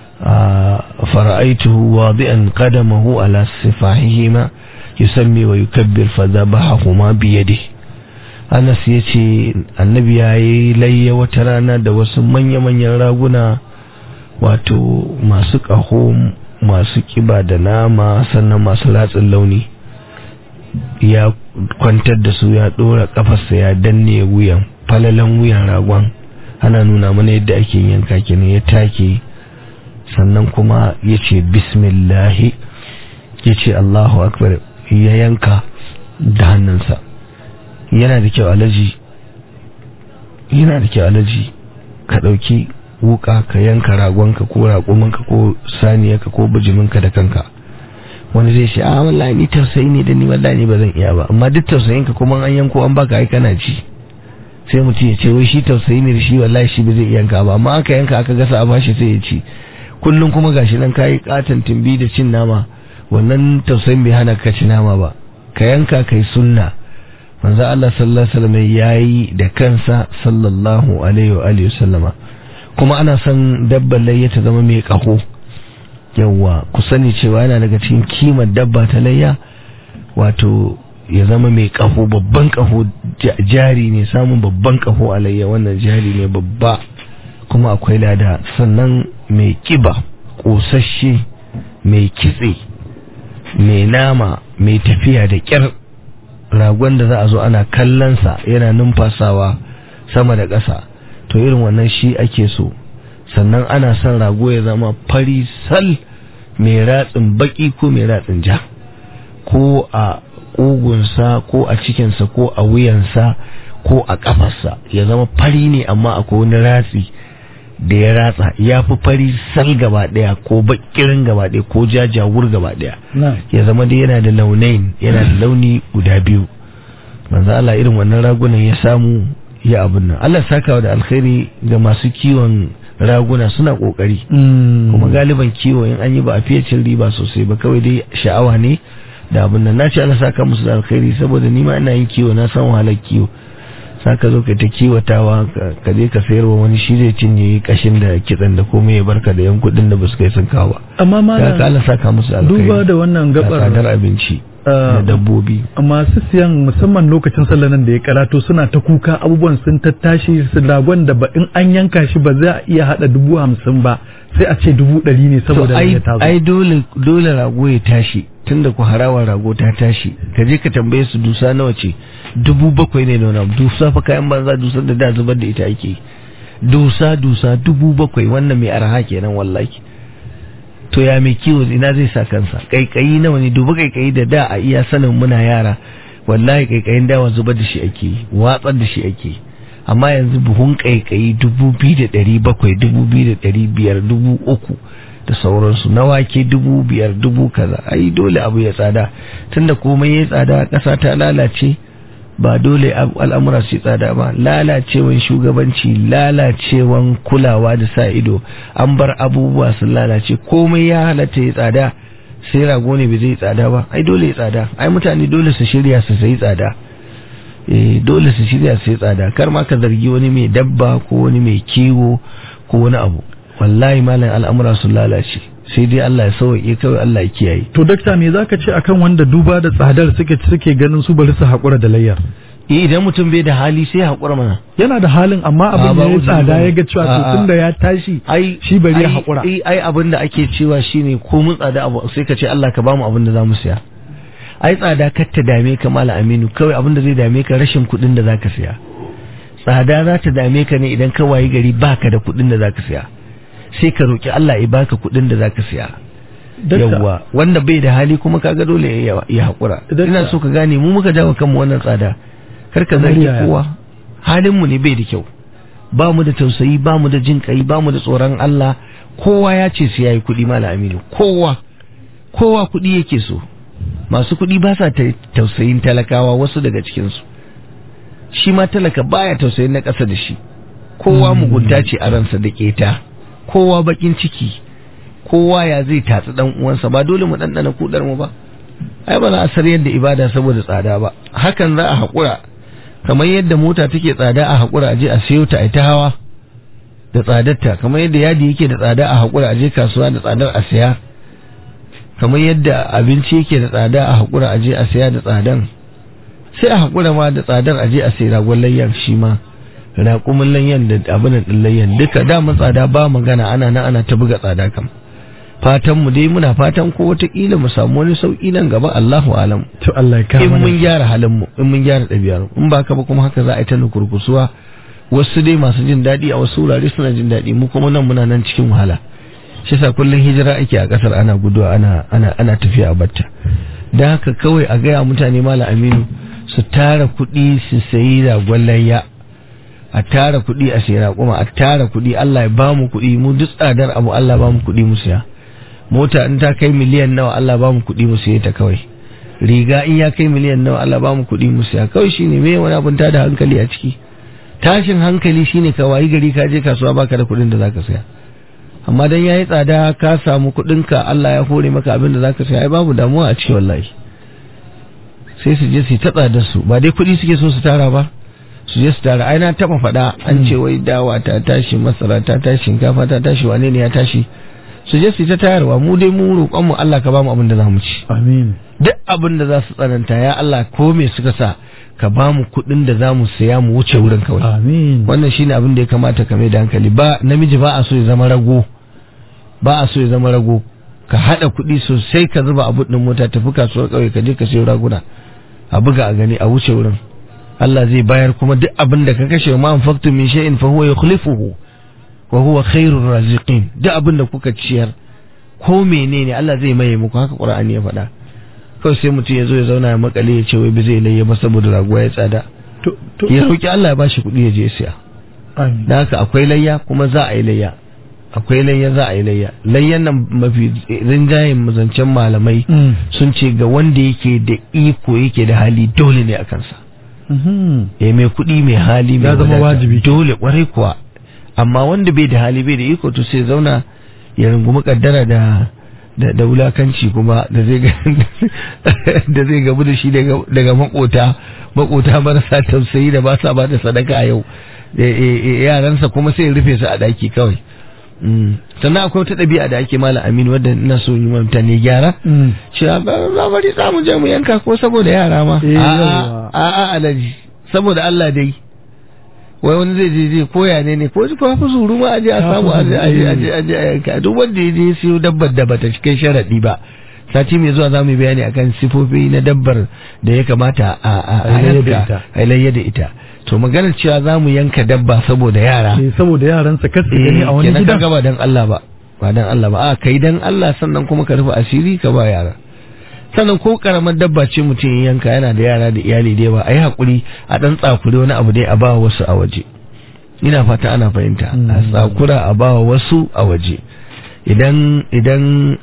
fara'aytuhu wadi'an qadamahu ala sifahihima yusammi wa yukabbir fadhabahuma bi yadihi. Anas yace annabi yayi layya wata rana da wasu manya-manyan raguna, wato masu kaho, masu kiba da nama, sannan masu latsin launi. Ya kwantar da su, ya dora kafarsa, ya danne wuyan, falalan wuyan ragon. Ana nuna mana yadda ake yanka kenan. Ya take, sannan kuma yace bismillahi, yace Allahu akbar, ya yanka da hannunsa. Yana da kyau alaji ka dauki wuka ka yanka ragonka ko raƙuminka ko saniyarka ko bijiminka da kanka. Wani zai ce wallahi ni tausayi ne da ni, wallahi ba zan iya ba. Amma duk tausayinka kuma an yanko an baka ai kana ci. Sai mutum ya ce wai shi tausayi ne da shi, wallahi shi ba zai yanka ba, amma aka yanka aka gasa a bashi sai ya ci. Kullum kuma gashi nan kai katan timbi da cin nama, wannan tausayin bai hana ka ci nama ba. Ka yanka kai sunna. Manzo Allah sallallahu alaihi wasallam yayi da kansa sallallahu alaihi wa alihi wasallama. Kuma ana son dabbar layya ta zama mai kaho. Yawa ku sani cewa yana daga cikin kimar dabba ta layya, wato ya zama mai kaho, babban kaho, jari ne, samun babban kaho a layya wannan jari ne babba, kuma akwai lada. Sannan mai kiba, kosasshe, mai kitse, mai nama mai tafiya da kyar, ragon da za a zo ana kallonsa yana numfasawa sama da ƙasa, to irin wannan shi ake so. Sannan ana son rago ya zama fari sal mai ratsin baki ko mai ratsin ja, ko a ƙugunsa ko a cikinsa ko a wuyansa ko a ƙafarsa ya zama fari ne, amma akwai wani ratsi da ya ratsa ya fi fari sal gaba ɗaya ko bakirin gaba ɗaya ko jajawur gaba ɗaya, ya zama dai yana da launain, yana da launi guda biyu. manzo Allah irin wannan ragunan ya samu ya abun nan. Allah sakawa da alkhairi ga masu kiwon raguna, suna kokari kuma galiban kiwo in an yi ba a fiye cin riba sosai ba, kawai dai sha'awa ne da abun nan. Na ce Allah saka musu da alkhairi saboda ni ma ina yin kiwo, na san wahalar kiwo. Saka zo ka ta kiwatawa ka je ka sayarwa wani, shi zai cinye kashin da kitsan da komai ya barka da yan kudin da ba su kai sun kawo ba. Amma ma da Allah saka musu da alkhairi, duba da wannan gabar tsadar abinci da dabbobi. Masu siyan musamman lokacin sallah nan da ya karato suna ta kuka, abubuwan sun tattashi, su ragon da ba in an yanka shi ba za a iya hada 50,000 ba, sai a ce 100 ne saboda ya tazo. Ai dole rago ya tashi, tunda ku harawa rago ta tashi. Ka je ka tambaye su dusa nawa ce, 7,000 ne da wani dusa fa, kayan banza dusar da zubar da ita ake. Dusa 7,000, wannan mai arha kenan wallahi. To ya mai kiwo ina zai sa kansa? Kaikayi nawa ne? Duba kaikayi da a iya sanin muna yara, wallahi kaikayin dawa zubar da shi ake, watsar da shi ake. Amma yanzu buhun kaikayi 2,700, 2,500, 3,000 da sauransu, na wake 5,000, 1000 kaza. Ai dole abu ya tsada, tunda komai ya tsada, ƙasa ta lalace. Ba dole al'amura su tsada ba, lalacewan shugabanci, lalacewan kulawa da sa ido, an bar abubuwa sun lalace, komai ya halatta ya tsada, sai rago ne bai zai tsada ba. Ai dole ya tsada, ai mutane dole su shirya su sai tsada, dole su shirya su sai tsada. Kar ma ka zargi wani mai dabba ko wani mai kiwo ko wani abu, wallahi malam al'amura sun lalace, sai dai Allah ya sauke, kawai Allah ya kiyaye. To dakta, me zaka ce akan wanda duba da tsadar suke ganin su bari su hakura da layyar? Idan mutum bai da hali sai hakura mana. Yana da halin amma abin da ya tsada ya ga cewa to tunda ya tashi shi bari ya hakura. Ai abin da ake cewa shine ko mun tsada abu sai ka ce Allah ka bamu abin da zamu siya. Ai tsada kar ta dame ka Malam Aminu, kawai abin da zai dame ka rashin kuɗin da zaka siya. Tsada za ta dame ka ne idan ka wayi gari baka da kuɗin da zaka siya. Sai ka roki Allah ya baka kuɗin da zaka siya. Yawwa, wanda bai da hali kuma kaga dole ya hakura. Ina so ka gane mu muka jawo kanmu wannan tsada. Kar ka zargi kowa, halin mu ne bai da kyau. Ba mu da tausayi, ba mu da jin kai, ba mu da tsoron Allah. Kowa ya ce sai yayi kuɗi Malam Aminu. Kowa kuɗi yake so. Masu kuɗi ba sa tausayin talakawa, wasu daga cikin su. Shi ma talaka baya tausayin na ƙasa da shi. Kowa mugunta ce a ransa da keta. Kowa bakin ciki, kowa ya zai tatsi dan uwansa. Ba dole mu dandana kudar mu ba. Ai ba za a sarayar da ibada saboda tsada ba. Hakan za a hakura, kamar yadda mota take tsada a hakura aje a sayo ta ai ta hawa da tsadarta, kamar yadda yadi yake da tsada a hakura aje kasuwa da tsadar a saya, kamar yadda abinci yake da tsada a hakura aje a saya da tsadan, sai a hakura ma da tsadar aje a sayi ragon layyan shi ma, raƙumin layyan da abin da layyan duka dama tsada ba magana, ana ta buga tsada kam. Fatan mu dai muna fatan ko wataƙila mu samu wani sauƙi nan gaba, Allahu alam. To Allah ya kama in mun gyara halin mu, in mun gyara ɗabi'ar mu, in ba ka ba kuma haka za a yi ta nukurkusuwa. Wasu dai masu jin daɗi a wasu wurare suna jin daɗi, mu kuma nan muna nan cikin wahala. Shi yasa kullum hijira ake a ƙasar, ana guduwa, ana tafiya a batta. Dan haka kawai a gaya mutane Malam Aminu su tara kuɗi su sayi ragon layya. A tara kuɗi a sayi raƙuma, a tara kuɗi, Allah ya bamu kuɗi, mu duk tsadar abu Allah ba mu kuɗi mu siya. Mota in ta kai miliyan nawa Allah ba mu kuɗi mu siye ta kawai. Riga in ya kai miliyan nawa Allah ba mu kuɗi mu siya kawai. Shine me wani abun tada hankali a ciki? Tashin hankali shine ka wayi gari ka je kasuwa baka da kuɗin da zaka siya. Amma dan yayi tsada ka samu kuɗin ka, Allah ya hore maka abin da zaka siya, ai babu damuwa a ciki wallahi. Sai su je su ta tsadar su, ba dai kuɗi suke so su tara ba. Su je su tara, ai na taba faɗa an ce wai dawa ta tashi, masara ta tashi, shinkafa ta tashi, wane ne ya tashi. Su je su ta tayarwa, mu dai mu roƙon mu Allah ka ba mu abin da za mu ci. Amin. Duk abin da za su tsananta ya Allah, ko me suka sa ka ba mu kuɗin da za mu saya mu wuce wurin kawai. Amin. Wannan shine abin da ya kamata ka mai da hankali. Ba namiji ba a so ya zama rago, ba a so ya zama rago. ka hada kuɗi sosai ka zuba a buɗin mota tafi kasuwar ƙauye ka je ka sayo raguna a buga a gani a wuce wurin Allah zai bayar kuma duk abin da ka kashe ma anfaqtum min shay'in fa huwa yukhlifuhu wa huwa khairur raziqin duk abin da kuka ciyar ko menene Allah zai maye muku haka Qur'ani ya faɗa kawai sai mutum ya zo ya zauna ya makale ya ce wai ba zai layya ba saboda raguwa ya tsada ya roki Allah ya bashi kuɗi ya je ya siya da haka akwai layya kuma za a yi layya akwai layya za a yi layya layyan nan mafi rinjayen mazancen malamai sun ce ga wanda yake da iko yake da hali dole ne a kansa mai kuɗi mai hali mai zama wajibi dole kwarai kuwa amma wanda bai da hali bai da iko to sai zauna ya rungumi kaddara da wulakanci kuma da zai gabu da shi daga makota marasa tausayi da ba sa ba da sadaka a yau yaransa kuma sai rufe su a daki kawai sannan akwai wata ɗabi'a da ake mala aminu wadda ina so yi mutane gyara cewa ba bari za mu je mu yanka ko saboda yara ma a'a alaji saboda Allah dai wai wani zai je koya ne ko fa zuru ma aje a samu aje a yanka duk wanda ya je siyo dabbar da bata cikin sharadi ba sati mai zuwa za mu yi bayani akan sifofi na dabbar da ya kamata a yanka a layya da ita to maganar cewa za mu yanka dabba saboda yara saboda yaransa kasu gani a wani gida ba dan Allah ba dan Allah ba a kai dan Allah sannan kuma ka rufe asiri ka ba yara sannan ko karamar dabba ce mutum ya yanka yana da yara da iyali da yawa ayi hakuri a dan tsakure wani abu dai a ba wasu a waje ina fata ana fahimta a tsakura a ba wasu a waje idan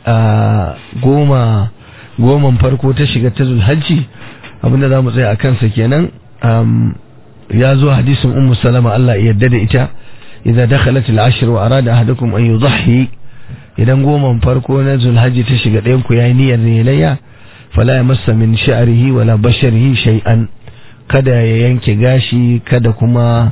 goman farko ta shiga ta zulhajji abinda za mu tsaya a kansa kenan ya zo hadisin ummu salama Allah ya yarda da ita idza dakhalat al-ashr wa arada ahadukum an yudhi idan goman farko na zulhajji ta shiga ɗayan ku yayi niyyar layya fala yamassa min sha'rihi wala basharihi shay'an kada ya yanke gashi kada kuma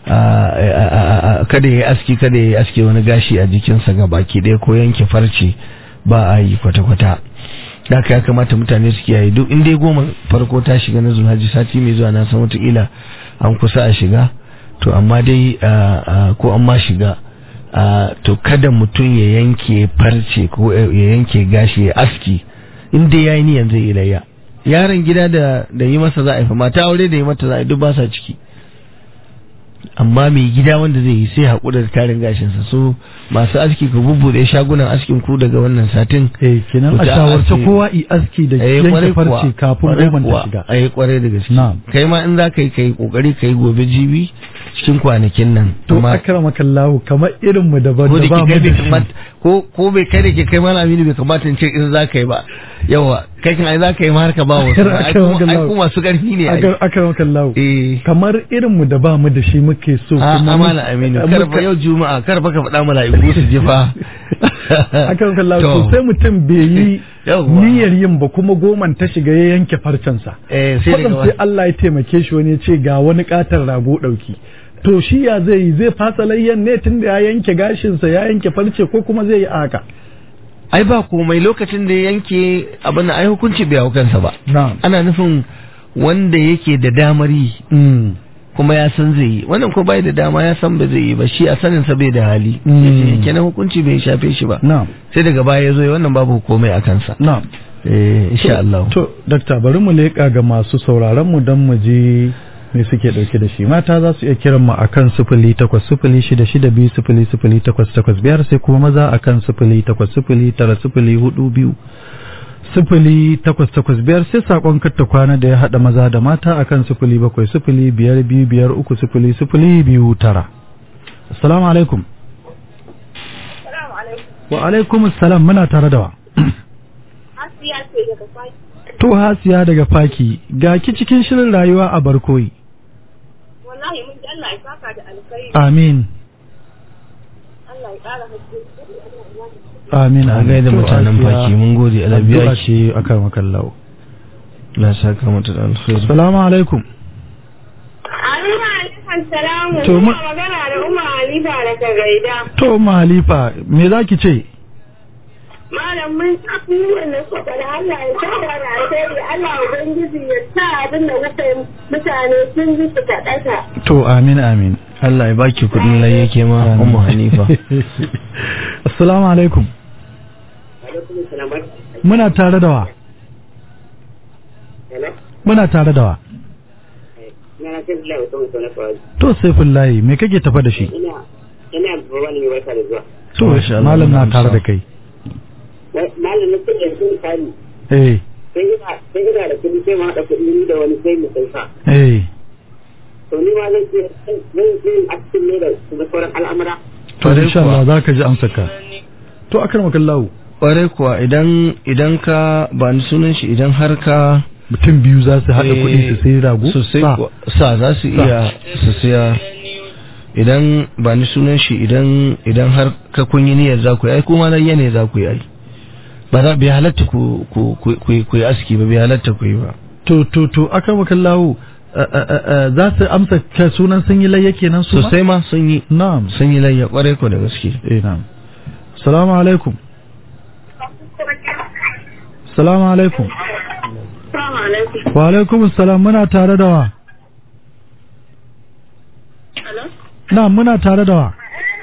kada ya aski wani gashi a jikinsa ga baki ɗaya ko yanke farce ba a yi kwata-kwata da ya kamata mutane su kiyaye duk inda goma farko ta shiga na zulhaji sati mai zuwa na san wataƙila an kusa a shiga to amma dai ko an ma shiga to kada mutum ya yanke farce ko ya yanke gashi ya aski inda ya yi niyan zai ilayya yaron gida da yi masa za a yi mata aure da yi mata za a yi duk ba sa ciki amma mai gida wanda zai yi sai haƙura da tarin gashinsa so masu aski ku bubbuɗe shagunan askin ku daga wannan satin kenan a shawarce kowa i aski da yanke farce kafin goman ta shiga kwarai da gaske kai ma in za ka yi kai kokari kai gobe jibi cikin kwanakin nan to akramaka Allah kamar irin mu da ba mu ko bai kai da ke kai mana aminu bai kamata in ce in za ka yi ba yawa kai kan ai za ka yi ma har ka ba wasu ai kuma masu ƙarfi ne akramaka Allah kamar irin mu da ba mu da shi muke so kuma amana aminu karfa yau juma'a karfa ka faɗa mala'iku su ji fa akramaka Allah to sai mutum bai yi niyyar yin ba kuma goman ta shiga ya yanke farcensa sai Allah ya taimake shi wani ya ce ga wani katar rago ɗauki to shi ya zai fasa layyan ne tun da ya yanke gashinsa ya yanke farce ko kuma zai yi haka ai ba komai lokacin da ya yanke abin ai hukunci bai hau kansa ba ana nufin wanda yake da damari kuma ya san zai yi wannan ko bai da dama ya san ba zai yi ba shi a sanin sa bai da hali kenan hukunci bai shafe shi ba sai daga baya ya zo wannan babu komai a kansa insha Allah to dakta bari mu leka ga masu sauraron mu dan mu je me suke dauke da shi mata za su iya kiran mu akan 080662000885 sai kuma maza akan 08090420 0885 sai sakon katta kwana da ya hada maza da mata akan 0705553009 assalamu alaikum wa alaikum assalam muna tare da wa Hasiya ce daga Faki to Hasiya daga Faki ga ki cikin shirin rayuwa a barkoyi wallahi mun ji Allah ya saka da alkhairi amin Allah ya ƙara hakki amin a gaida mutanen Faki mun gode Allah biya shi akan makallahu la saka mata da alkhairi assalamu alaikum salamu to magana da Umma Halifa daga Gaida to Umma Halifa me zaki ce malam mun tafi wannan kokari Allah ya saka da alheri Allah ubangiji ya sa abin da kuka mutane sun ji su kadata to amin amin Allah ya baki kudin lai yake ma Umma Hanifa assalamu alaikum alaikum muna tare da wa muna tare da wa to Saifullahi me kake tafa da shi ina wani mai barka da zuwa to malam na tare da kai malam na kuɗin sun kani sai ina da kuɗi sai ma da kuɗi da wani sai mu sai fa to ni ma zan je a cikin ne da sauran al'amura to insha Allah za ka ji amsa ka to akramaka Allah ƙwarai kuwa idan ka ba ni sunan shi idan har ka mutum biyu za su haɗa kuɗi su sai rago sa za su iya su siya idan ba ni sunan shi idan har ka kunyi niyyar za ku yi ai kuma nan yane za ku yi ai ba za bai halatta ku yi aski ba bai halatta ku yi ba to akramaka Allah za su amsa ka sunan sun yi layya kenan su sosai ma sun yi na'am sun yi layya ƙwarai ko da gaske na'am assalamu alaikum assalamu alaikum wa alaikum assalam muna tare da wa na muna tare da wa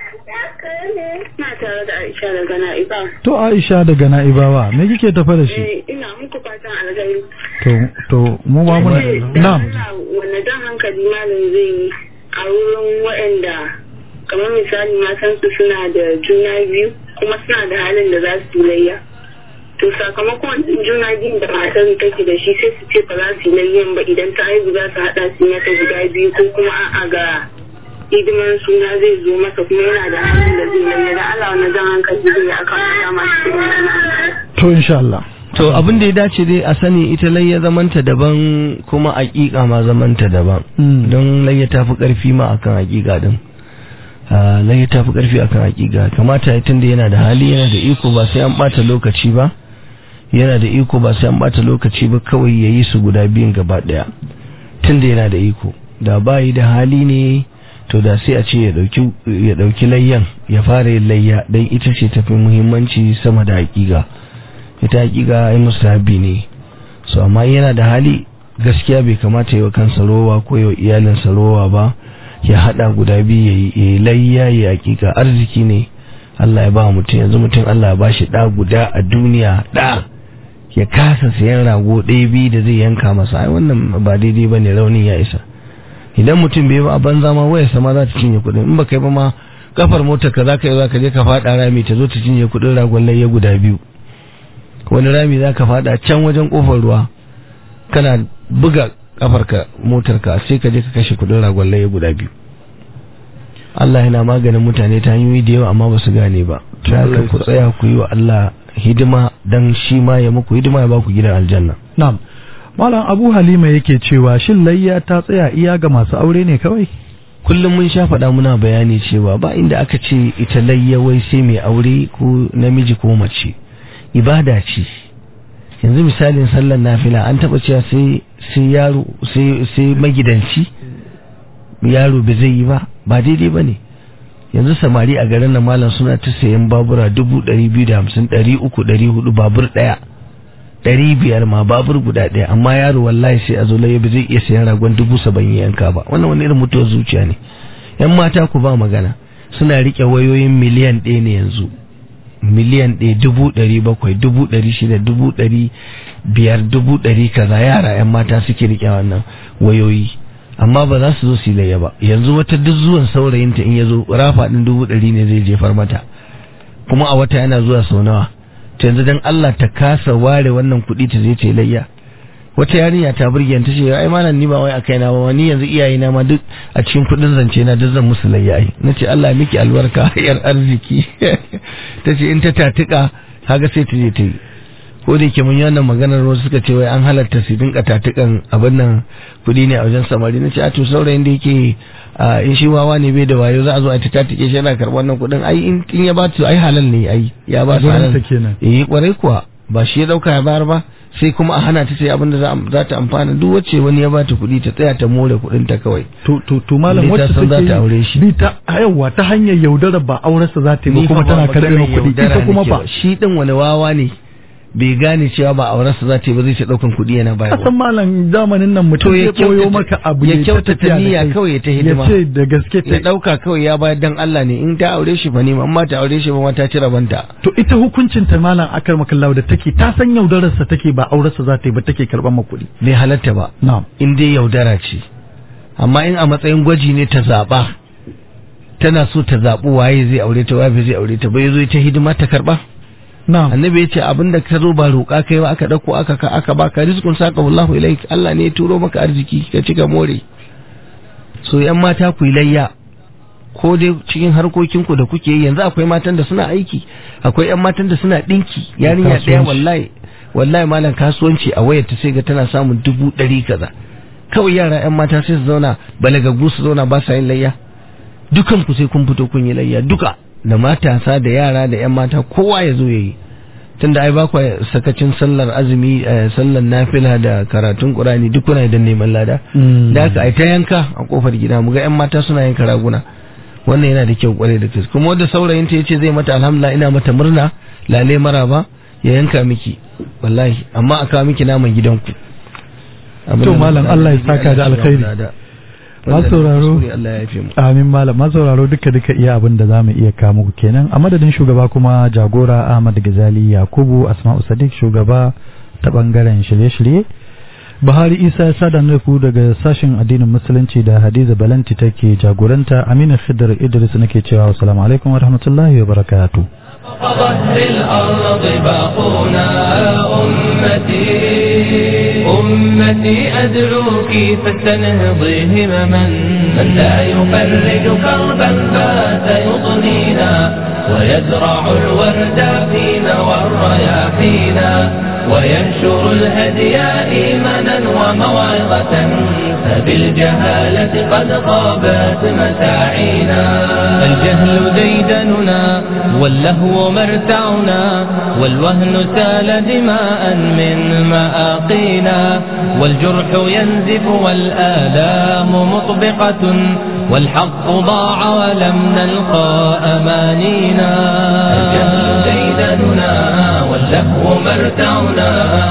na tare da Aisha daga Na'iba to Aisha daga Na'ibawa me kike tafa da shi ina muku fatan alheri to mu ba mu na'am wannan dan hankali malam zai yi a wurin waɗanda kamar misali matan su suna da juna biyu kuma suna da halin da za su layya to sakamakon juna biyun da matan take da shi sai su ce ba za su layyan ba idan ta haihu za su haɗa su mata guda biyu ko kuma a'a ga hidiman suna zai zo masa kuma yana da halin da zai layya da Allah wannan jan hankali zai aka fara masu to insha Allah to abin da ya dace dai a sani ita layya zamanta daban kuma aƙiƙa ma zamanta daban don layya tafi ƙarfi ma akan aƙiƙa din layya tafi ƙarfi akan aƙiƙa kamata ya tunda yana da hali yana da iko ba sai an ɓata lokaci ba yana da iko ba sai an ɓata lokaci ba kawai ya yi su guda biyun gaba ɗaya tunda yana da iko da bayi da hali ne to da sai a ce ya ɗauki layyan ya fara yin layya don ita ce tafi muhimmanci sama da haƙiƙa ita haƙiƙa ai musahabi ne so amma yana da hali gaskiya bai kamata yi wa kansa rowa ko yi wa iyalinsa rowa ba ya haɗa guda biyu ya yi layya ya haƙiƙa arziki ne Allah ya ba mutum yanzu mutum Allah ya ba shi ɗa guda a duniya ɗa ya kasa sayan rago ɗaya biyu da zai yanka masa ai wannan ba daidai ba ne raunin ya isa idan mutum bai ba a banza ma wayar sama za ta cinye kuɗin in ba kai ba ma kafar motar ka za ka yi za ka je ka faɗa rami ta zo ta cinye kuɗin ragon layya guda biyu wani rami za ka faɗa can wajen ƙofar ruwa kana buga kafarka motarka sai ka je ka kashe kuɗin ragon layya guda biyu Allah yana maganin mutane ta hanyoyi da yawa amma ba su gane ba ta ku tsaya ku yi wa Allah hidima dan shi ma ya muku hidima ya ba ku gidan aljanna na'am Malam Abu Halima yake cewa shin layya ta tsaya iya ga masu aure ne kawai? Kullum mun sha faɗa muna bayani cewa ba inda aka ce ita layya wai sai mai aure ko namiji ko mace. Ibada ce. Yanzu misalin sallar nafila an taɓa cewa sai yaro sai magidanci yaro bai zai yi ba daidai ba ne. Yanzu samari a garin nan malam suna ta sayan babura 250 300 400 babur ɗaya. 500 ma babur guda ɗaya amma yaro wallahi sai a zo laye ba zai iya sayan ragon 70,000 yanka ba wannan wani irin mutuwar zuciya ne yan mata ku ba magana suna rike wayoyin miliyan 1 ne yanzu miliyan 1 700,000 600,000 500,000 100,000 kaza yara yan mata suke rike wannan wayoyi amma ba za su zo su laye ba yanzu wata duk zuwan saurayinta in ya zo rafa din 100,000 ne zai jefar mata kuma a wata yana zuwa sau nawa yanzu dan Allah ta kasa ware wannan kuɗi ta zai ce layya wata yarinya ta burge ta ce ai malam ni ba wai akai na ba ni yanzu iyaye na ma duk a cikin kuɗin zance na duk zan musu layya ai nace Allah ya miki albarka yar arziki tace in ta tatuka kaga sai ta je ta yi ko da yake mun yi wannan maganar wasu suka ce wai an halatta su dinka tatukan abin nan kuɗi ne a wajen samari nace a to saurayin da yake in shi wawa ne bai da wayo za a zo a ta tatike shi yana karɓar wannan kuɗin ai in ya ba su ai halal ne ai ya ba su halal kwarai kuwa ba shi ya dauka ya bayar ba sai kuma a hana ta sai abin da za ta amfana duk wacce wani ya ba ta kuɗi ta tsaya ta more kuɗin ta kawai to malam wacce take aure shi bi ta yawa ta hanyar yaudara ba auren sa za ta yi kuma tana karɓar kuɗi ita kuma fa shi din wani wawa ne bai gane cewa ba aurarsa za ta yi ba zai ta ɗaukan kuɗi yana bayarwa. Kasan malam zamanin nan mutum ya koyo maka abu ya kyautata niyya kawai ya ta hidima. Ya ce da gaske ya ɗauka kawai ya bayar dan Allah ne in ta aure shi ba ne amma ta aure shi ba ma ta ci rabanta. To ita hukuncin ta malam akar makallawa da take ta san yaudararsa take ba aurarsa za ta yi ba take karɓar kuɗi. Bai halatta ba. Na'am. In dai yaudara ce. Amma in a matsayin gwaji ne ta zaɓa tana so ta zaɓi waye zai aure ta waye zai aure ta bai zo ta hidima ta karɓa. Annabi ya ce abinda ka zo ba roƙa kai ba aka ɗauko aka baka rizqun saka wallahu ilaik Allah ne ya turo maka arziki ka ci ka more. So yan mata ku layya ko dai cikin harkokin ku da kuke yi yanzu akwai matan da suna aiki akwai yan matan da suna dinki yarinya ɗaya wallahi malam kasuwanci a wayar ta sai ga tana samun 100 kaza kawai yara yan mata sai su zauna balagaggu su zauna ba sa yin layya dukan ku sai kun fito kun yi layya duka da matasa da yara da yan mata kowa ya zo yayi tunda ai ba ku sakacin sallar azumi sallar nafila da karatun qur'ani duk kuna da neman lada da haka ai ta yanka a kofar gida mu ga yan mata suna yanka raguna wannan yana da kyau kware da gaske kuma wanda saurayin ta yace zai mata alhamdulillah ina mata murna lale maraba ya yanka miki wallahi amma aka miki naman gidanku to malam Allah ya saka da alkhairi masauraro amin malam masauraro duka iya abin da zamu iya kawo muku kenan a madadin shugaba kuma jagora Ahmad Gazali Yakubu Asma'u Sadiq shugaba ta bangaren shirye-shirye Buhari Isa Sadan ku daga sashin addinin musulunci da Hadiza Balanti take jagoranta Aminu Khidr Idris nake cewa assalamu alaikum wa rahmatullahi wa barakatuh أمتي أدعوك فاستنهضي همما من لا يفرج كربا بات يضنينا ويزرع الورد فينا والرياحينا وينشر الهدي إيمانا وموعظة فبالجهالة قد غابت مساعينا الجهل ديدننا واللهو مرتعنا والوهن سال دماء من مآقينا والجرح ينزف والآلام مطبقة والحق ضاع ولم نلقى أمانينا الجهل ديدننا واللهو مرتعنا